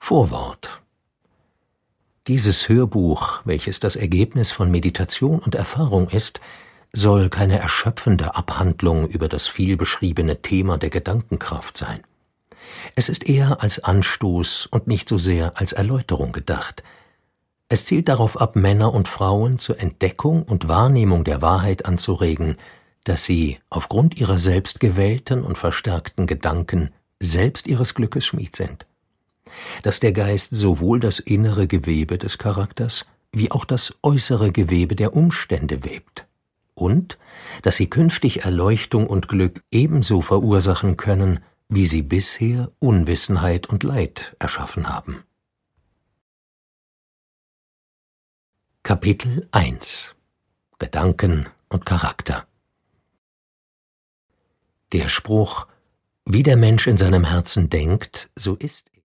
Vorwort. Dieses Hörbuch, welches das Ergebnis von Meditation und Erfahrung ist, soll keine erschöpfende Abhandlung über das vielbeschriebene Thema der Gedankenkraft sein. Es ist eher als Anstoß und nicht so sehr als Erläuterung gedacht. Es zielt darauf ab, Männer und Frauen zur Entdeckung und Wahrnehmung der Wahrheit anzuregen, dass sie aufgrund ihrer selbst gewählten und verstärkten Gedanken selbst ihres Glückes Schmied sind. Dass der Geist sowohl das innere Gewebe des Charakters wie auch das äußere Gewebe der Umstände webt. Und dass sie künftig Erleuchtung und Glück ebenso verursachen können, wie sie bisher Unwissenheit und Leid erschaffen haben. Kapitel 1 – Gedanken und Charakter. Der Spruch, wie der Mensch in seinem Herzen denkt, so ist er.